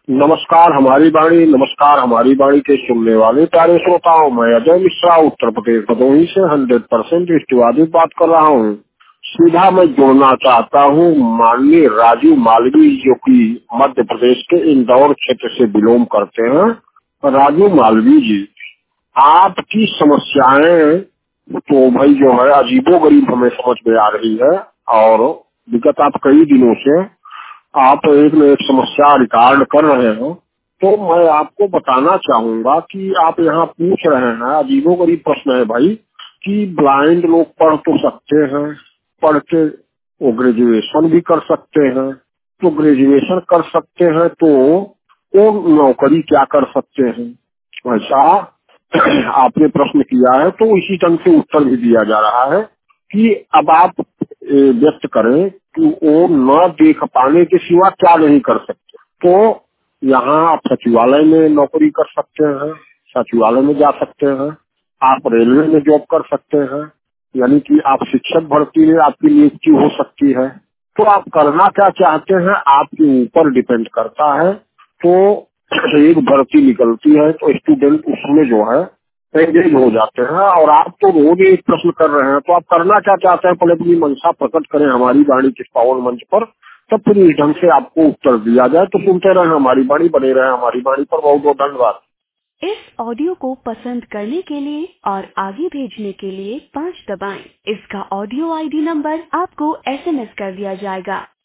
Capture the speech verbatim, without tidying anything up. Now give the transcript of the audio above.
नमस्कार हमारी वाणी नमस्कार हमारी वाणी के सुनने वाले प्यारे श्रोताओं, मैं अजय मिश्रा उत्तर प्रदेश भदोही से हंड्रेड परसेंट दृष्टिवादी बात कर रहा हूँ। सीधा मैं जोड़ना चाहता हूँ माननीय राजू मालवीय, जो कि मध्य प्रदेश के इंदौर क्षेत्र से बिलोंग करते हैं। राजू मालवीय जी, आपकी समस्याएं तो भाई जो है अजीबोगरीब हमें समझ में आ रही है, और विगत आप कई दिनों से आप एक न एक समस्या रिकॉर्ड कर रहे हो। तो मैं आपको बताना चाहूंगा कि आप यहाँ पूछ रहे हैं, अजीबोगरीब प्रश्न है भाई, कि ब्लाइंड लोग पढ़ तो सकते हैं, पढ़ के वो ग्रेजुएशन भी कर सकते हैं। तो ग्रेजुएशन कर सकते हैं तो वो नौकरी क्या कर सकते हैं, ऐसा आपने प्रश्न किया है। तो इसी ढंग से उत्तर भी दिया जा रहा है कि अब आप ए, व्यक्त करें कि वो न देख पाने के सिवा क्या नहीं कर सकते। तो यहाँ आप सचिवालय में नौकरी कर सकते हैं, सचिवालय में जा सकते हैं, आप रेलवे में जॉब कर सकते हैं, यानी कि आप शिक्षक भर्ती में आपकी नियुक्ति हो सकती है। तो आप करना क्या चाहते हैं आपके ऊपर डिपेंड करता है। तो एक भर्ती निकलती है तो स्टूडेंट उसमें जो है एंगेज हो जाते हैं, और आप तो रोज एक प्रश्न कर रहे हैं। तो आप करना क्या चाहते हैं, पहले अपनी मंशा प्रकट करें हमारी वाणी के पावन मंच पर, तब फिर इस ढंग से आपको उत्तर दिया जाए। तो सुनते रहे हमारी वाणी, बने रहे हमारी वाणी पर। बहुत बहुत धन्यवाद। इस ऑडियो को पसंद करने के लिए और आगे भेजने के लिए पाँच दबाएं। इसका ऑडियो आईडी नंबर आपको एसएमएस कर दिया जाएगा।